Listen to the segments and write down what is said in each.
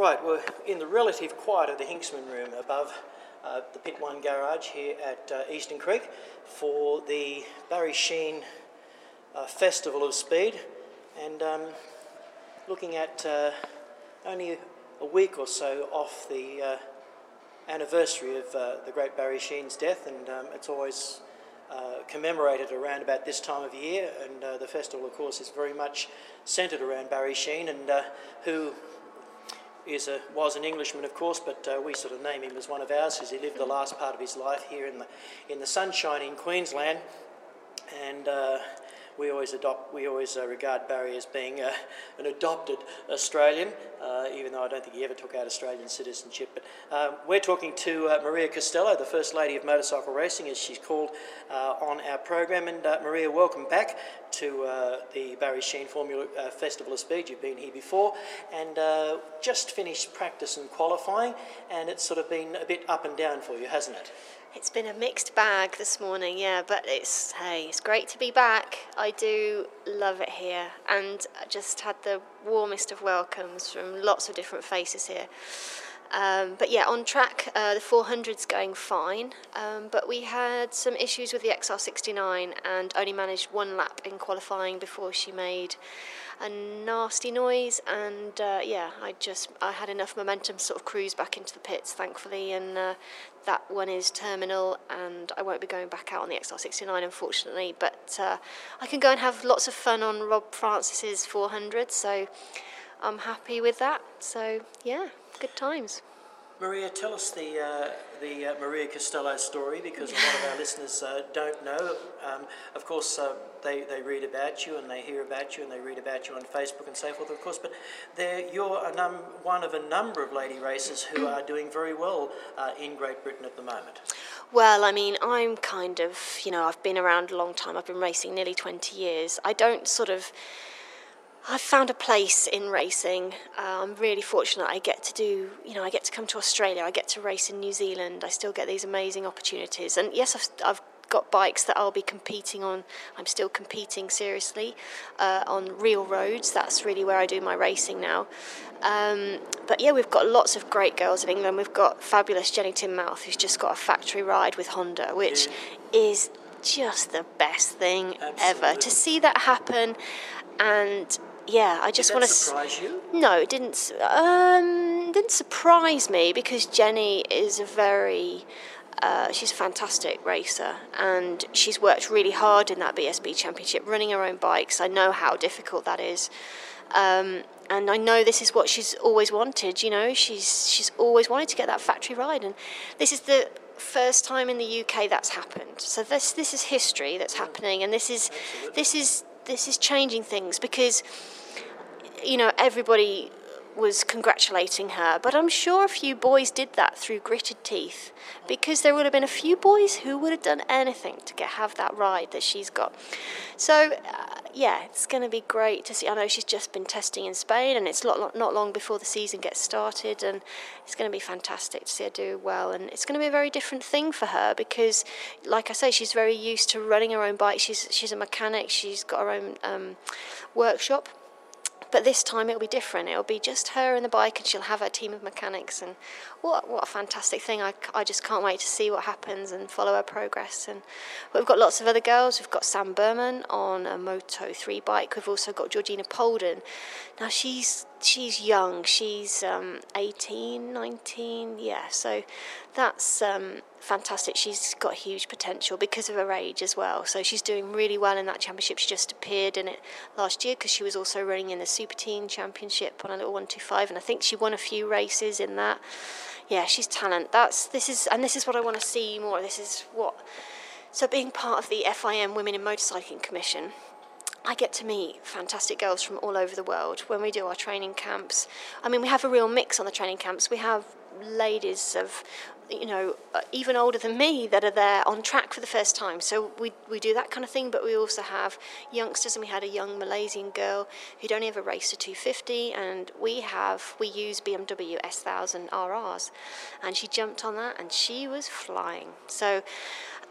Right, we're in the relative quiet of the Hinksman room above the Pit 1 garage here at Eastern Creek for the Barry Sheene Festival of Speed, and looking at only a week or so off the anniversary of the great Barry Sheene's death, and it's always commemorated around about this time of year, and the festival, of course, is very much centred around Barry Sheene, and who was an Englishman, of course, but we sort of name him as one of ours because he lived the last part of his life here in the sunshine in Queensland, and we always regard Barry as being an adopted Australian, even though I don't think he ever took out Australian citizenship. But we're talking to Maria Costello, the First Lady of Motorcycle Racing, as she's called on our program. And Maria, welcome back to the Barry Sheene Formula Festival of Speed. You've been here before, and just finished practice and qualifying, and it's sort of been a bit up and down for you, hasn't it? It's been a mixed bag this morning, yeah, but it's great to be back. I do love it here, and I just had the warmest of welcomes from lots of different faces here. But yeah, on track, the 400's going fine, but we had some issues with the XR69 and only managed one lap in qualifying before she made a nasty noise, and I had enough momentum to sort of cruise back into the pits, thankfully, and that one is terminal, and I won't be going back out on the XR69, unfortunately, but I can go and have lots of fun on Rob Francis's 400, so I'm happy with that. So yeah, good times. Maria, tell us the Maria Costello story, because a lot of our listeners don't know. Of course, they read about you and they hear about you and they read about you on Facebook and so forth, of course, but you're one of a number of lady racers who are doing very well in Great Britain at the moment. Well, I mean, I'm kind of, I've been around a long time. I've been racing nearly 20 years. I've found a place in racing. I'm really fortunate. I get to come to Australia. I get to race in New Zealand. I still get these amazing opportunities. And yes, I've got bikes that I'll be competing on. I'm still competing seriously on real roads. That's really where I do my racing now. But yeah, we've got lots of great girls in England. We've got fabulous Jenny Tinmouth, who's just got a factory ride with Honda, which is just the best thing ever. To see that happen, and yeah, I just want to. Did that surprise you? No, it didn't. Didn't surprise me, because Jenny is she's a fantastic racer, and she's worked really hard in that BSB Championship, running her own bikes. I know how difficult that is, and I know this is what she's always wanted. She's always wanted to get that factory ride, and this is the first time in the UK that's happened. So this is history that's happening, and this is changing things, because everybody was congratulating her, but I'm sure a few boys did that through gritted teeth, because there would have been a few boys who would have done anything to have that ride that she's got. So it's going to be great to see. I know she's just been testing in Spain, and it's not long before the season gets started, and it's going to be fantastic to see her do well, and it's going to be a very different thing for her, because like I say, she's very used to running her own bike. She's a mechanic. She's got her own workshop. But this time it'll be different. It'll be just her and the bike, and she'll have her team of mechanics. And what a fantastic thing. I just can't wait to see what happens and follow her progress. But we've got lots of other girls. We've got Sam Berman on a Moto 3 bike. We've also got Georgina Polden. Now she's young. She's 18, 19. Yeah, so that's fantastic. She's got huge potential because of her age as well. So she's doing really well in that championship. She just appeared in it last year, because she was also running in the Super Teen Championship on a little 125, and I think she won a few races in that. Yeah, she's talent. This is what I want to see more. So being part of the FIM Women in Motorcycling Commission, I get to meet fantastic girls from all over the world when we do our training camps. I mean, we have a real mix on the training camps. We have ladies of, even older than me that are there on track for the first time. So we do that kind of thing, but we also have youngsters, and we had a young Malaysian girl who'd only ever raced a 250, and we use BMW S1000 RRs, and she jumped on that and she was flying. So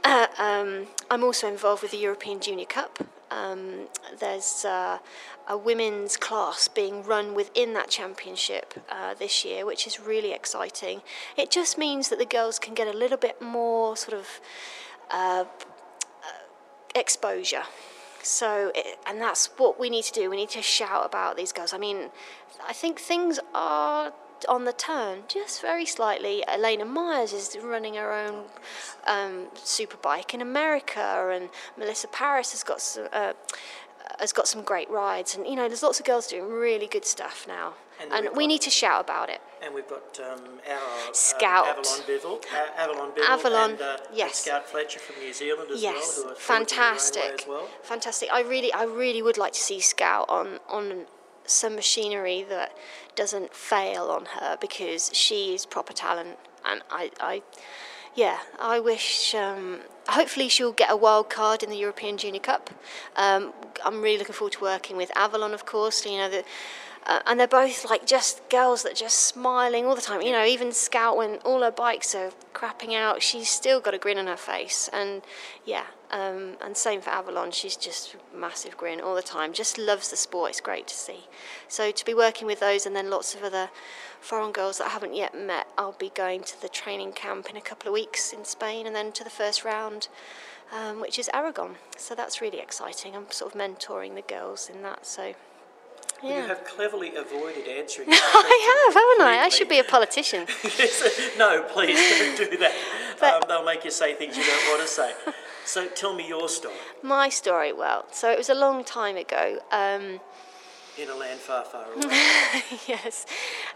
I'm also involved with the European Junior Cup. There's a women's class being run within that championship this year, which is really exciting. It just means that the girls can get a little bit more sort of exposure. And that's what we need to do. We need to shout about these girls. I mean, I think things are on the turn, just very slightly. Elena Myers is running her own superbike in America, and Melissa Paris has got some great rides. And there's lots of girls doing really good stuff now, and we need to shout about it. And we've got our Scout Avalon Bivell, Avalon, and yes. Scout Fletcher from New Zealand as well, who are fantastic, forging their own way as well. Fantastic. I really would like to see Scout on some machinery that doesn't fail on her, because she is proper talent, and I wish. Hopefully she'll get a wild card in the European Junior Cup. I'm really looking forward to working with Avalon, of course. And they're both like just girls that are just smiling all the time. Even Scout, when all her bikes are crapping out, she's still got a grin on her face. And and same for Avalon. She's just massive grin all the time. Just loves the sport. It's great to see. So to be working with those, and then lots of other foreign girls that I haven't yet met. I'll be going to the training camp in a couple of weeks in Spain, and then to the first round, which is Aragon. So that's really exciting. I'm sort of mentoring the girls in that. So. Yeah. You have cleverly avoided answering. I have, haven't I? I should be a politician. Yes. No, please don't do that. They'll make you say things you don't want to say. So tell me your story. My story, well, so it was a long time ago. In a land far, far away. Yes.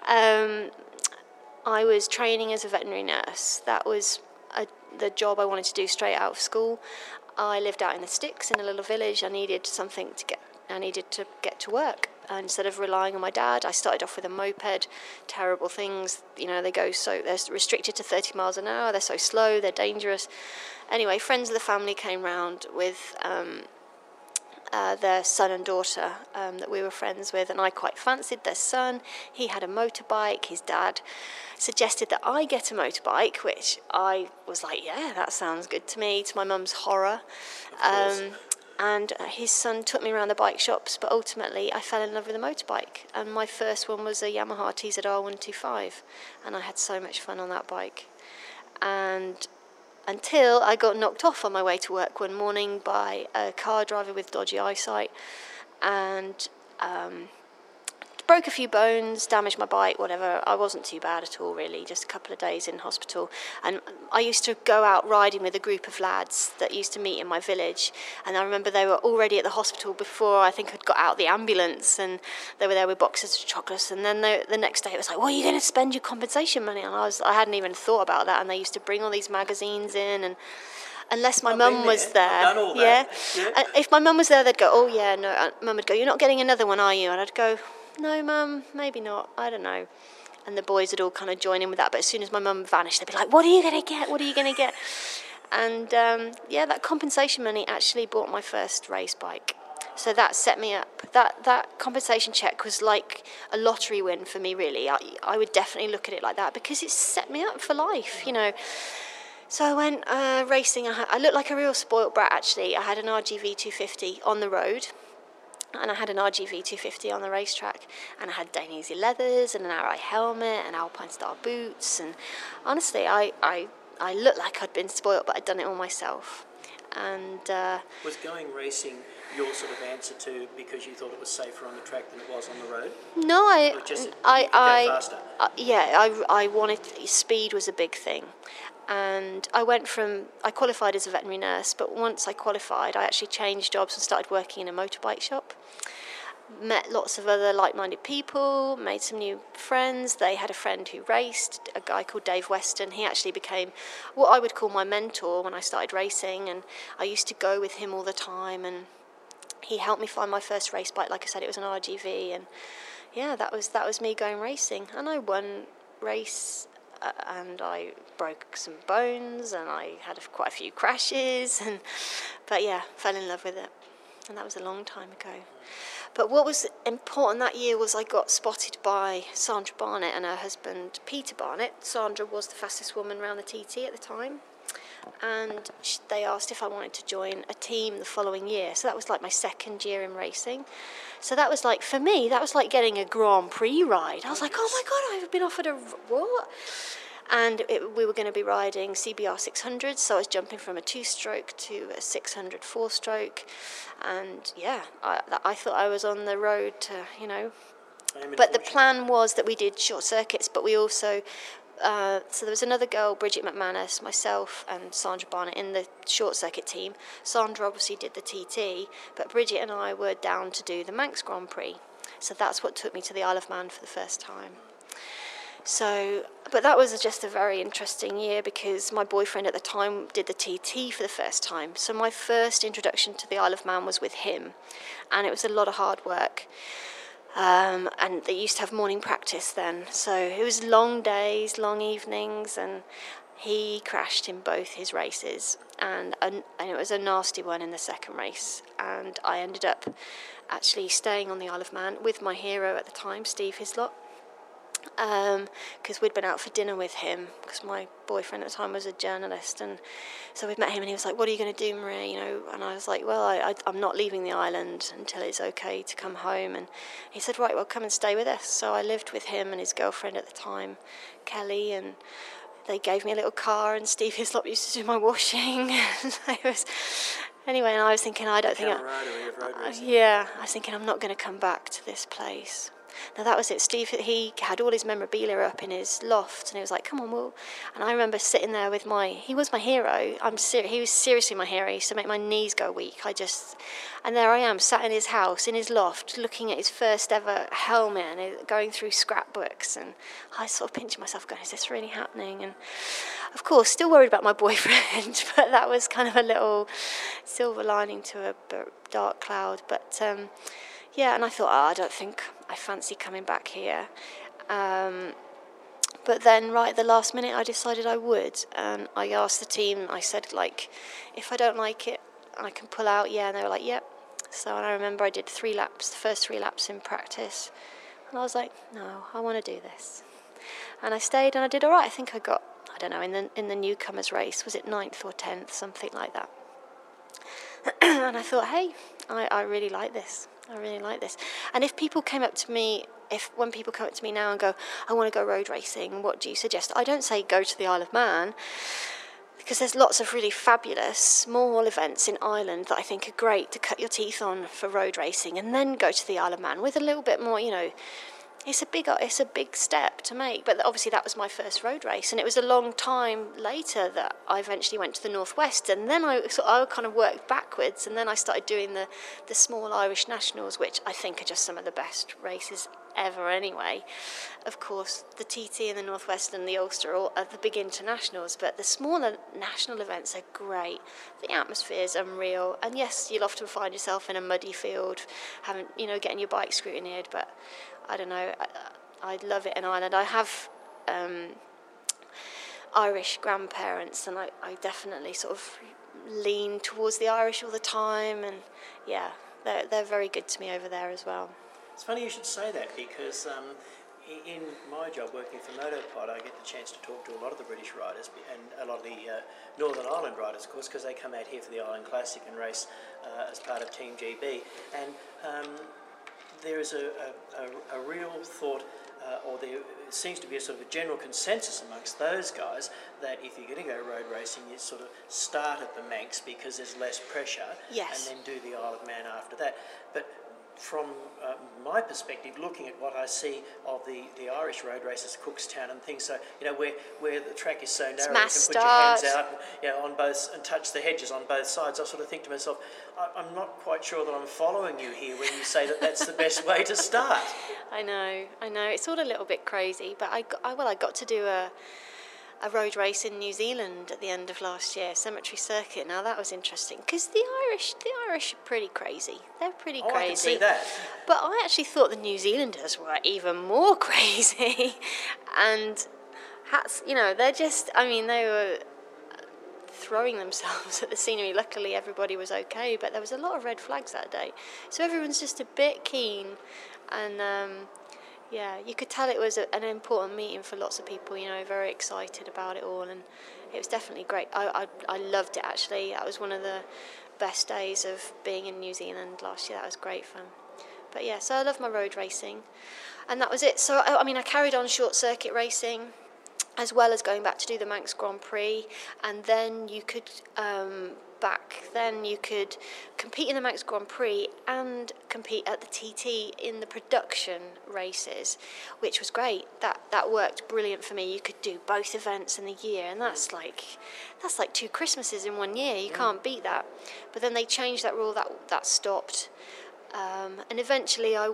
I was training as a veterinary nurse. That was the job I wanted to do straight out of school. I lived out in the sticks in a little village. I needed to get to work. And instead of relying on my dad, I started off with a moped. Terrible things, they're restricted to 30 miles an hour. They're so slow, they're dangerous. Anyway, friends of the family came round with their son and daughter that we were friends with, and I quite fancied their son. He had a motorbike. His dad suggested that I get a motorbike, which I was like, yeah, that sounds good to me, to my mum's horror. And his son took me around the bike shops, but ultimately I fell in love with a motorbike. And my first one was a Yamaha TZR 125, and I had so much fun on that bike. And until I got knocked off on my way to work one morning by a car driver with dodgy eyesight, and broke a few bones, damaged my bike, whatever. I wasn't too bad at all, really, just a couple of days in hospital. And I used to go out riding with a group of lads that used to meet in my village. And I remember they were already at the hospital before I think I'd got out the ambulance, and they were there with boxes of chocolates. And then the next day it was like, well, are you going to spend your compensation money? And I hadn't even thought about that. And they used to bring all these magazines in, and unless my mum was there, I've done all that. Yeah. If my mum was there, they'd go, oh yeah, no. Mum would go, you're not getting another one, are you? And I'd go, no, Mum, maybe not, I don't know. And the boys would all kind of join in with that, but as soon as my mum vanished, they'd be like, what are you going to get? What are you going to get? And that compensation money actually bought my first race bike. So that set me up. That compensation check was like a lottery win for me, really. I would definitely look at it like that, because it set me up for life, So I went racing. I looked like a real spoilt brat, actually. I had an RGV 250 on the road, and I had an RGV 250 on the racetrack, and I had Dainese leathers and an Arai helmet and Alpine Star boots, and honestly I looked like I'd been spoilt, but I'd done it all myself. And was going racing your sort of answer to because you thought it was safer on the track than it was on the road? No, I wanted, speed was a big thing. And I qualified as a veterinary nurse, but once I qualified, I actually changed jobs and started working in a motorbike shop. Met lots of other like-minded people, made some new friends. They had a friend who raced, a guy called Dave Weston. He actually became what I would call my mentor when I started racing, and I used to go with him all the time, and he helped me find my first race bike. Like I said, it was an RGV, and yeah, that was me going racing. And I won race, and I broke some bones, and I had quite a few crashes, but yeah, fell in love with it, and that was a long time ago. But what was important that year was I got spotted by Sandra Barnett and her husband Peter Barnett. Sandra was the fastest woman around the TT at the time, and they asked if I wanted to join a team the following year. So that was like my second year in racing. So that was like, for me, that was like getting a Grand Prix ride. I was like, oh my God, I've been offered a what? And we were going to be riding CBR 600, so I was jumping from a 2-stroke to a 600 4-stroke. And yeah, I thought I was on the road to, you know. But the plan was that we did short circuits, but we also, so there was another girl, Bridget McManus, myself and Sandra Barnett in the short circuit team. Sandra obviously did the TT, but Bridget and I were down to do the Manx Grand Prix. So that's what took me to the Isle of Man for the first time. So, but that was just a very interesting year because my boyfriend at the time did the TT for the first time. So my first introduction to the Isle of Man was with him, and it was a lot of hard work. And they used to have morning practice then, so it was long days, long evenings, and he crashed in both his races, and it was a nasty one in the second race, and I ended up actually staying on the Isle of Man with my hero at the time, Steve Hislop, because we'd been out for dinner with him, because my boyfriend at the time was a journalist, and so we'd met him, and he was like, what are you going to do, Marie, you know, and I was like, well, I'm not leaving the island until it's okay to come home, and he said, right, well, come and stay with us. So I lived with him and his girlfriend at the time, Kelly, and they gave me a little car, and Steve Hislop used to do my washing. Anyway, and I was thinking, I was thinking, I'm not going to come back to this place. Now that was it. Steve, he had all his memorabilia up in his loft, and he was like, come on, Will. And I remember sitting there with he was my hero. He was seriously my hero. He used to make my knees go weak. And there I am, sat in his house, in his loft, looking at his first ever helmet and going through scrapbooks. And I sort of pinching myself going, is this really happening? And of course, still worried about my boyfriend, but that was kind of a little silver lining to a dark cloud. But yeah, and I thought, I don't think I fancy coming back here. But then right at the last minute, I decided I would. And I asked the team, I said, like, if I don't like it, I can pull out. Yeah, and they were like, yep. So and I remember I did 3 laps, the first 3 laps in practice. And I was like, no, I want to do this. And I stayed and I did all right. I think I got, I don't know, in the newcomers race, was it 9th or 10th, something like that. And I thought, hey, I really like this. I really like this. And if people came up to me, when people come up to me now and go, I want to go road racing, what do you suggest? I don't say go to the Isle of Man, because there's lots of really fabulous small events in Ireland that I think are great to cut your teeth on for road racing, and then go to the Isle of Man with a little bit more, you know. It's a big step to make, but obviously that was my first road race, and it was a long time later that I eventually went to the Northwest, and then I kind of worked backwards, and then I started doing the small Irish Nationals, which I think are just some of the best races ever anyway. Of course, the TT and the Northwest and the Ulster are the big internationals, but the smaller national events are great. The atmosphere is unreal, and yes, you'll often find yourself in a muddy field, getting your bike scrutineered, but I don't know, I love it in Ireland. I have Irish grandparents, and I definitely sort of lean towards the Irish all the time, and yeah, they're very good to me over there as well. It's funny you should say that, because in my job working for Motopod, I get the chance to talk to a lot of the British riders and a lot of the Northern Ireland riders, of course, because they come out here for the Island Classic and race as part of Team GB. And there is a real thought, or there seems to be a sort of a general consensus amongst those guys that if you're going to go road racing, you sort of start at the Manx because there's less pressure, yes, and then do the Isle of Man after that. But from my perspective, looking at what I see of the Irish road races, Cookstown and things, so where the track is so narrow, you can put your hands out, on both and touch the hedges on both sides. I sort of think to myself, I'm not quite sure that I'm following you here when you say that that's the best way to start. I know, it's all a little bit crazy, but I got to do a road race in New Zealand at the end of last year, Cemetery Circuit. Now that was interesting because the Irish are pretty crazy. They're pretty crazy. I can see that. But I actually thought the New Zealanders were even more crazy, and they're just. I mean, they were throwing themselves at the scenery. Luckily, everybody was okay, but there was a lot of red flags that day, so everyone's just a bit keen, and. Yeah, you could tell it was an important meeting for lots of people, you know, very excited about it all, and it was definitely great. I loved it, actually. That was one of the best days of being in New Zealand last year. That was great fun. But yeah, so I love my road racing, and that was it. So, I carried on short circuit racing, as well as going back to do the Manx Grand Prix, and then you could back then you could compete in the Manx Grand Prix and compete at the TT in the production races, which was great. That worked brilliant for me. You could do both events in the year, and that's like 2 Christmases in 1 year. You can't beat that. But then they changed that rule. That stopped, and eventually I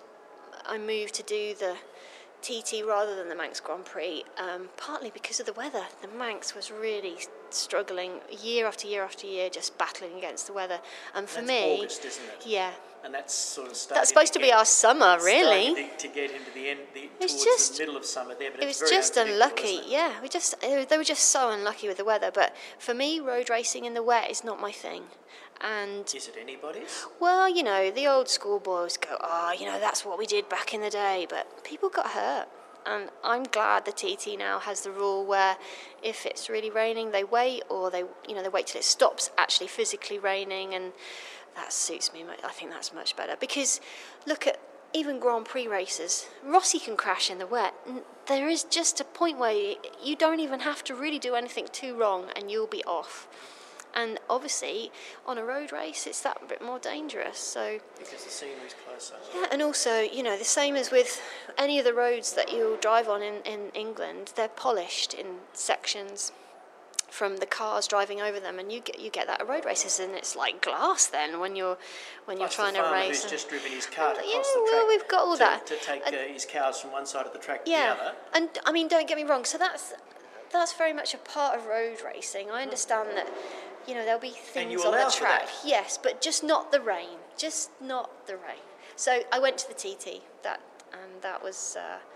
moved to do the TT rather than the Manx Grand Prix, partly because of the weather. The Manx was really struggling year after year after year, just battling against the weather. And for me, August, isn't it? Yeah. And that's sort of That's supposed to be our summer, really. To get into the end, towards just, the middle of summer there, but it was just unlucky. Yeah, they were just so unlucky with the weather. But for me, road racing in the wet is not my thing. And is it anybody's? well, you know, the old schoolboys go, that's what we did back in the day. But people got hurt. And I'm glad the TT now has the rule where if it's really raining, they wait, or they wait till it stops actually physically raining, and that suits me. I think that's much better, because look at even Grand Prix races. Rossi can crash in the wet. There is just a point where you don't even have to really do anything too wrong and you'll be off. And obviously, on a road race, it's that bit more dangerous. So because the scenery's closer. Yeah, and also, the same as with any of the roads that you'll drive on in England, they're polished in sections from the cars driving over them, and you get that at road races, and it's like glass then when you're trying to race. Who's just driven his cart across the track. Well, we've got all that to take his cows from one side of the track to yeah, the other. and don't get me wrong. So that's very much a part of road racing. I understand that. There'll be things on the track. Yes, but just not the rain. Just not the rain. So I went to the TT. That was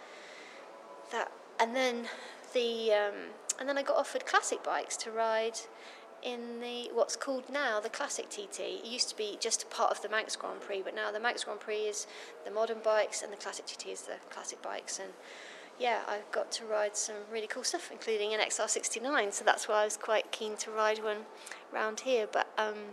that, and then I got offered classic bikes to ride in the what's called now the Classic TT. It used to be just a part of the Manx Grand Prix, but now the Manx Grand Prix is the modern bikes and the Classic TT is the classic bikes. And yeah, I got to ride some really cool stuff, including an XR69, so that's why I was quite keen to ride one round here. But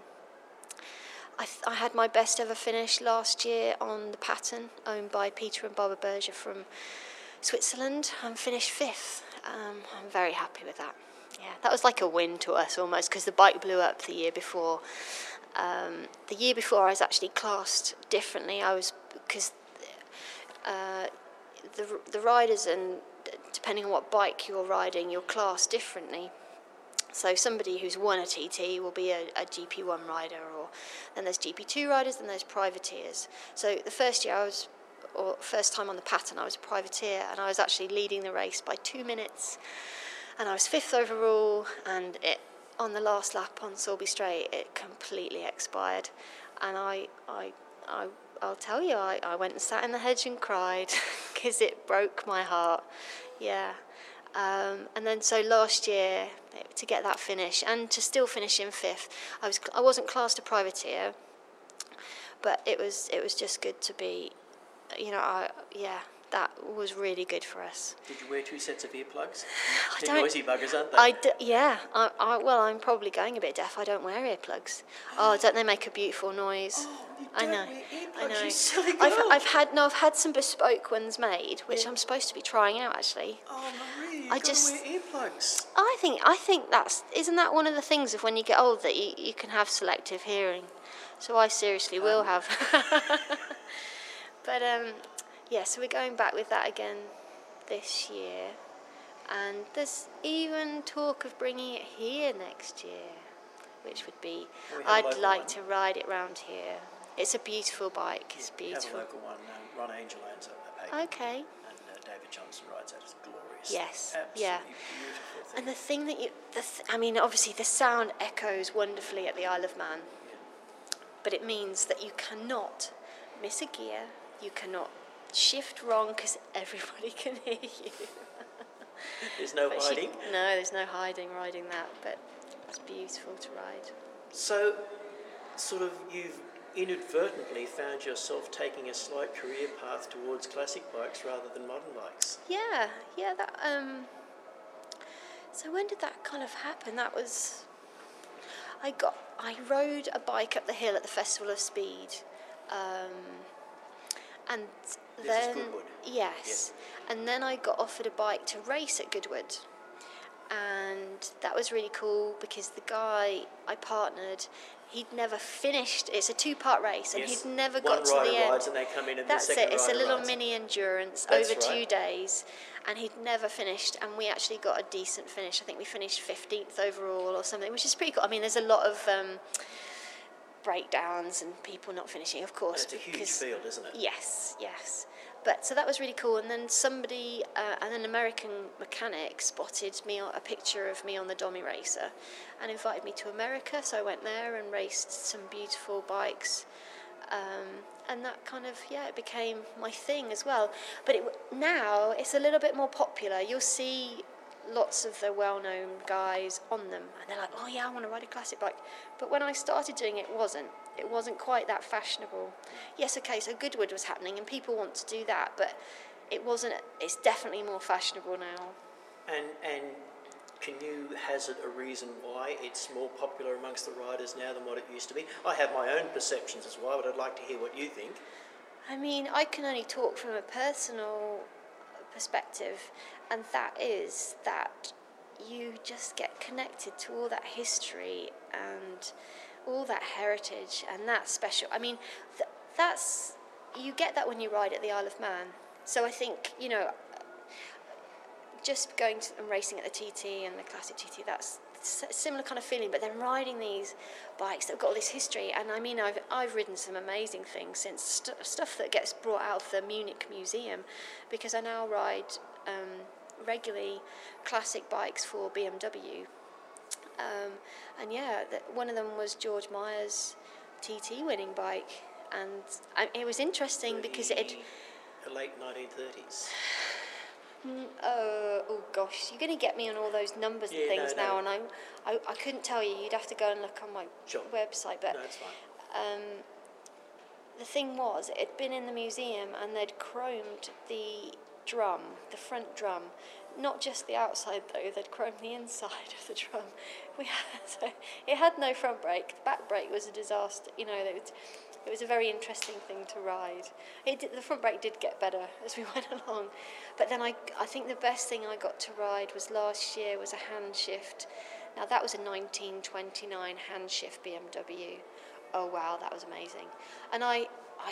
I had my best ever finish last year on the Pattern, owned by Peter and Barbara Berger from Switzerland. I finished 5th. I'm very happy with that. Yeah, that was like a win to us almost, because the bike blew up the year before. The year before I was actually classed differently. Because the riders, and depending on what bike you're riding, you're classed differently. So somebody who's won a TT will be a GP1 rider, or then there's GP2 riders, then there's privateers. So the first time on the Pattern, I was a privateer, and I was actually leading the race by 2 minutes, and I was 5th overall, and on the last lap on Sorby Straight, it completely expired, and I'll tell you, I went and sat in the hedge and cried because it broke my heart. Yeah. And then so last year, to get that finish and to still finish in 5th, I wasn't classed a privateer, but it was just good to be, that was really good for us. Did you wear 2 sets of earplugs? They're noisy buggers, aren't they? I'm probably going a bit deaf. I don't wear earplugs. Oh, don't they make a beautiful noise? Oh, you don't wear earplugs, you silly girl. I've had some bespoke ones made, which I'm supposed to be trying out actually. Oh, Marie, you've got to wear earplugs. I think isn't that one of the things of when you get old that you can have selective hearing? So I seriously will have. But so we're going back with that again this year, and there's even talk of bringing it here next year, which would be, I'd like to ride it round here. It's a beautiful bike, it's beautiful. We have a local one, Ron Angel owns a Pagan, okay. And David Johnson rides it, it's glorious. Yes, absolutely beautiful thing. And the thing that obviously the sound echoes wonderfully at the Isle of Man, but it means that you cannot miss a gear, you cannot shift wrong because everybody can hear you. There's no hiding? No, there's no hiding riding that, but it's beautiful to ride. So, sort of, you've inadvertently found yourself taking a slight career path towards classic bikes rather than modern bikes. Yeah, that, so when did that kind of happen? That was, I rode a bike up the hill at the Festival of Speed, and This then, is Goodwood. yes, and then I got offered a bike to race at Goodwood, and that was really cool because the guy I partnered, he'd never finished. It's a 2-part race, and Yes. he'd never One got to the rider end. rides and they come in and That's the second it. It's a rider little rides. mini endurance That's over right. 2 days, and he'd never finished. And we actually got a decent finish. I think we finished 15th overall or something, which is pretty cool. I mean, there's a lot of breakdowns and people not finishing, of course. And it's a huge field, isn't it? Yes. But so that was really cool. And then somebody, an American mechanic, spotted me a picture of me on the Dommy Racer, and invited me to America. So I went there and raced some beautiful bikes, and that kind of it became my thing as well. But now it's a little bit more popular. You'll see lots of the well-known guys on them, and they're like, oh yeah, I want to ride a classic bike. But when I started doing it, it wasn't quite that fashionable. Yes, okay, so Goodwood was happening and people want to do that, but it's definitely more fashionable now. And can you hazard a reason why it's more popular amongst the riders now than what it used to be? I have my own perceptions as well, but I'd like to hear what you think. I mean, I can only talk from a personal perspective, and that is that you just get connected to all that history and all that heritage, and that's special. I mean, that's, you get that when you ride at the Isle of Man. So I think, just going and racing at the TT and the classic TT, that's a similar kind of feeling. But then riding these bikes that have got all this history, and I mean, I've ridden some amazing things since stuff that gets brought out of the Munich Museum, because I now ride regularly classic bikes for BMW. And one of them was George Meyer's TT winning bike, and it was interesting because it the late 1930s. Oh gosh, you're going to get me on all those numbers and things now, and I couldn't tell you. You'd have to go and look on my website. But no, it's fine. The thing was, it had been in the museum, and they'd chromed the drum, the front drum, not just the outside though. They'd chromed the inside of the drum. So it had no front brake. The back brake was a disaster. It was a very interesting thing to ride. The front brake did get better as we went along. But then I think the best thing I got to ride was last year was a hand shift. Now that was a 1929 hand shift BMW. Oh wow, that was amazing. And I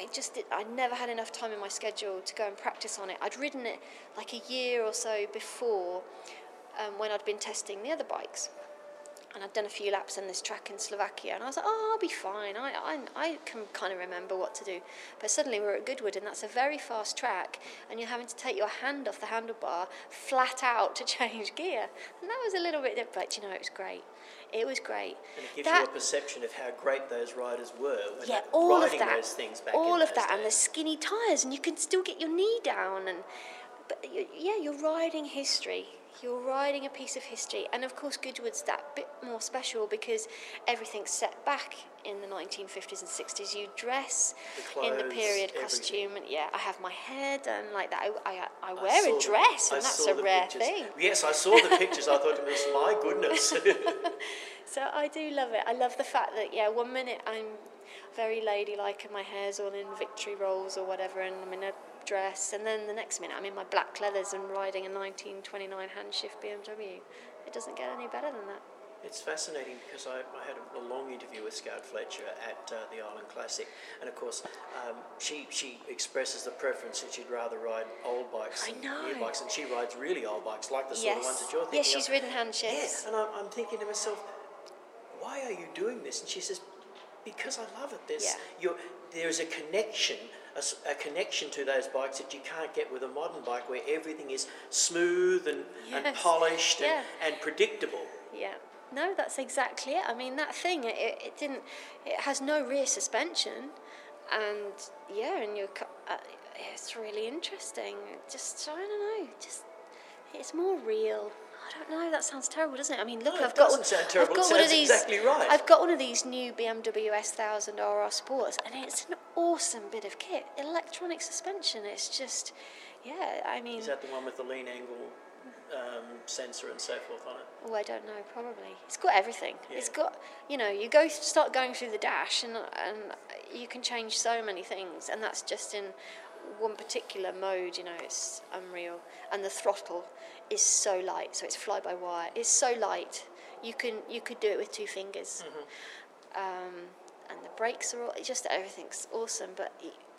never had enough time in my schedule to go and practice on it. I'd ridden it like a year or so before, when I'd been testing the other bikes. And I'd done a few laps on this track in Slovakia, and I was like, oh, I'll be fine. I can kind of remember what to do. But suddenly we're at Goodwood, and that's a very fast track, and you're having to take your hand off the handlebar flat out to change gear. And that was a little bit, but it was great. It was great. And it gives you a perception of how great those riders were when all riding of that, those things back all in of those that, days. and the skinny tyres, and you can still get your knee down, but you're riding history. You're riding a piece of history. And of course Goodwood's that bit more special because everything's set back in the 1950s and 60s. You dress in the period costume, and I have my hair done like that. I wear a dress, and that's a rare thing. Yes, I saw the pictures. I thought to myself, my goodness. So I do love it. I love the fact that, 1 minute I'm very ladylike and my hair's all in victory rolls or whatever, and I'm in a dress, and then the next minute I'm in my black leathers and riding a 1929 hand shift BMW. It doesn't get any better than that. It's fascinating because I had a long interview with Scout Fletcher at the Island Classic, and of course she expresses the preference that she'd rather ride old bikes than new bikes, and she rides really old bikes like the sort of ones that you're thinking of. Yes, she's ridden hand shifts. Yeah, and I'm thinking to myself, why are you doing this? And she says, because I love it. There's a connection to those bikes that you can't get with a modern bike, where everything is smooth and polished and predictable. Yeah. No, that's exactly it. I mean, that thing, it has no rear suspension, and it's really interesting. Just, I don't know, it's more real. I don't know. That sounds terrible, doesn't it? I mean, look, No, I've it got doesn't sound terrible. I've got It one of sounds these. exactly right. I've got one of these new BMW S1000 RR Sports, and it's an awesome bit of kit. Electronic suspension. It's just, yeah. I mean, Is that the one with the lean angle sensor and so forth on it? oh, I don't know. Probably. It's got everything. Yeah. It's got, you start going through the dash, and you can change so many things, and that's just in one particular mode. It's unreal, and the throttle is so light, so it's fly by wire. It's so light, you could do it with 2 fingers. And the brakes are all, just everything's awesome. But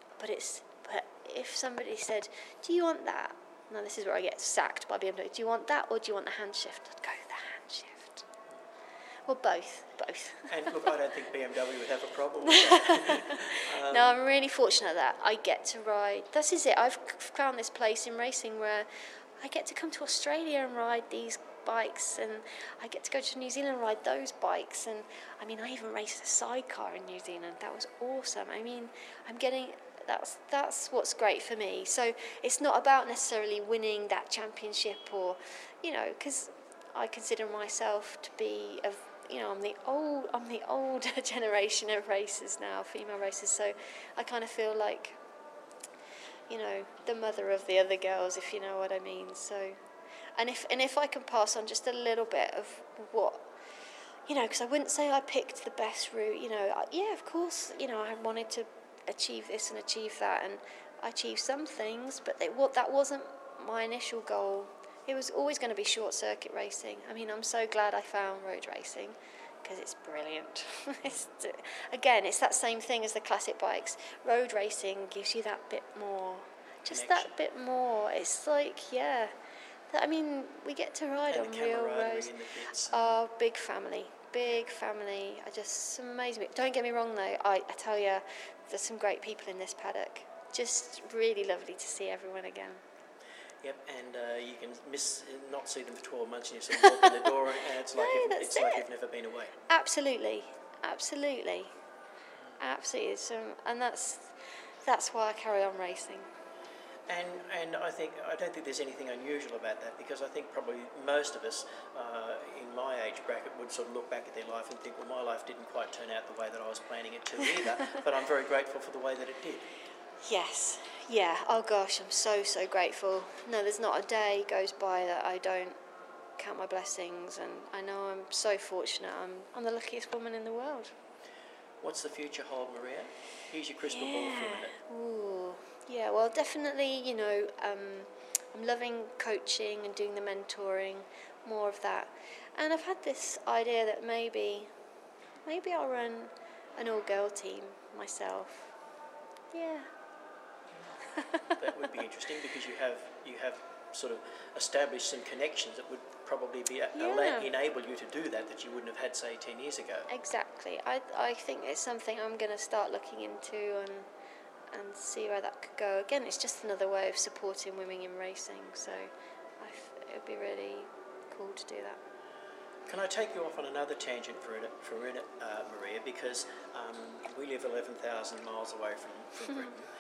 if somebody said, "Do you want that?" Now this is where I get sacked by BMW. Do you want that, or do you want the hand shift? I'd go the hand shift. Well, both. And look, I don't think BMW would have a problem with that. No, I'm really fortunate that I get to ride. This is it. I've found this place in racing where I get to come to Australia and ride these bikes, and I get to go to New Zealand and ride those bikes. And I mean, I even raced a sidecar in New Zealand. That was awesome. I mean, that's what's great for me. So it's not about necessarily winning that championship, or because I consider myself to be I'm the older generation of racers now, female racers. So I kind of feel like the mother of the other girls, if you know what I mean. So, and if I can pass on just a little bit of what, because I wouldn't say I picked the best route. Yeah, of course, I wanted to achieve this and achieve that, and I achieved some things, but that wasn't my initial goal. It was always going to be short circuit racing. I mean, I'm so glad I found road racing, because it's brilliant. It's that same thing as the classic bikes. Road racing gives you that bit more, just connection. that bit more. It's like, yeah. I mean, we get to ride And on the real camaraderie roads. in the pits. Oh, big family. I just amaze me. Don't get me wrong though. I tell you, there's some great people in this paddock. Just really lovely to see everyone again. Yep, and you can not see them for 12 months, and you sort of walk in the door, and it's like you've never been away. Absolutely. So, and that's why I carry on racing. And I don't think there's anything unusual about that, because I think probably most of us in my age bracket would sort of look back at their life and think, well, my life didn't quite turn out the way that I was planning it to either, but I'm very grateful for the way that it did. Yes, yeah, oh gosh, I'm so grateful. No, there's not a day goes by that I don't count my blessings, and I know I'm so fortunate. I'm the luckiest woman in the world. What's the future hold, Maria? Here's your crystal ball for a minute. Ooh. Yeah, well, definitely, I'm loving coaching and doing the mentoring, more of that. And I've had this idea that maybe I'll run an all-girl team myself. Yeah. That would be interesting, because you have sort of established some connections that would probably enable you to do that you wouldn't have had, say, 10 years ago. Exactly. I think it's something I'm going to start looking into and see where that could go. Again, it's just another way of supporting women in racing, so it would be really cool to do that. Can I take you off on another tangent for a minute, Maria, because we live 11,000 miles away from Britain,